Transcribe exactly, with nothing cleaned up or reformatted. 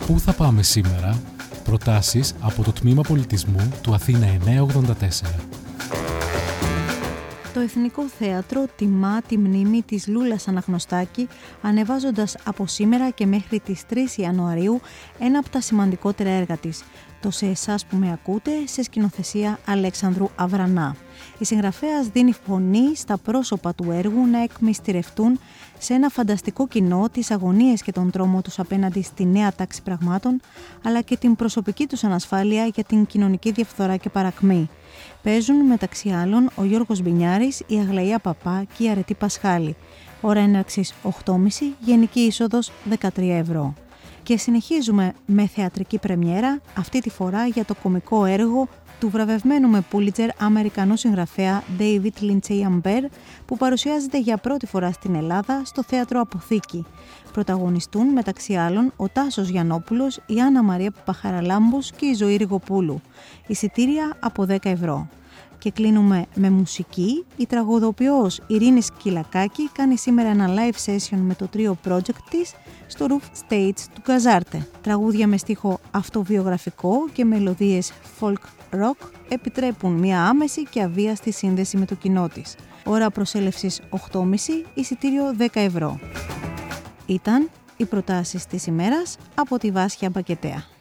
Πού θα πάμε σήμερα? Προτάσεις από το Τμήμα Πολιτισμού του Αθήνα εννιακόσια ογδόντα τέσσερα. Το Εθνικό Θέατρο τιμά τη μνήμη της Λούλας Αναγνωστάκη, ανεβάζοντας από σήμερα και μέχρι τις τρεις Ιανουαρίου ένα από τα σημαντικότερα έργα της, το «Σε εσάς που με ακούτε», σε σκηνοθεσία Αλέξανδρου Αβρανά. Η συγγραφέας δίνει φωνή στα πρόσωπα του έργου να εκμυστηρευτούν σε ένα φανταστικό κοινό τις αγωνίες και τον τρόμο τους απέναντι στη νέα τάξη πραγμάτων, αλλά και την προσωπική τους ανασφάλεια για την κοινωνική διαφθορά και παρακμή. Παίζουν μεταξύ άλλων ο Γιώργος Μπινιάρης, η Αγλαία Παπά και η Αρετή Πασχάλη. Ώρα έναρξης οκτώ και μισή, γενική είσοδος δεκατρία ευρώ. Και συνεχίζουμε με θεατρική πρεμιέρα, αυτή τη φορά για το κωμικό έργο του βραβευμένου με Πούλιτζερ Αμερικανού συγγραφέα David Lindsay Amber, που παρουσιάζεται για πρώτη φορά στην Ελλάδα στο Θέατρο Αποθήκη. Πρωταγωνιστούν μεταξύ άλλων ο Τάσος Γιαννόπουλος, η Άννα Μαρία Παπαχαραλάμπους και η Ζωή Ριγοπούλου. Εισιτήρια από δέκα ευρώ. Και κλείνουμε με μουσική. Η τραγουδοποιός Ειρήνη Σκυλακάκη κάνει σήμερα ένα live session με το τρίο project της στο Roof Stage του Καζάρτε. Τραγούδια με στίχο αυτοβιογραφικό και μελωδίες folk rock επιτρέπουν μια άμεση και αβίαστη σύνδεση με το κοινό της. Ώρα προσέλευσης οκτώ και μισή, εισιτήριο δέκα ευρώ. Ήταν οι προτάσεις της ημέρας από τη Βάσια Μπακετέα.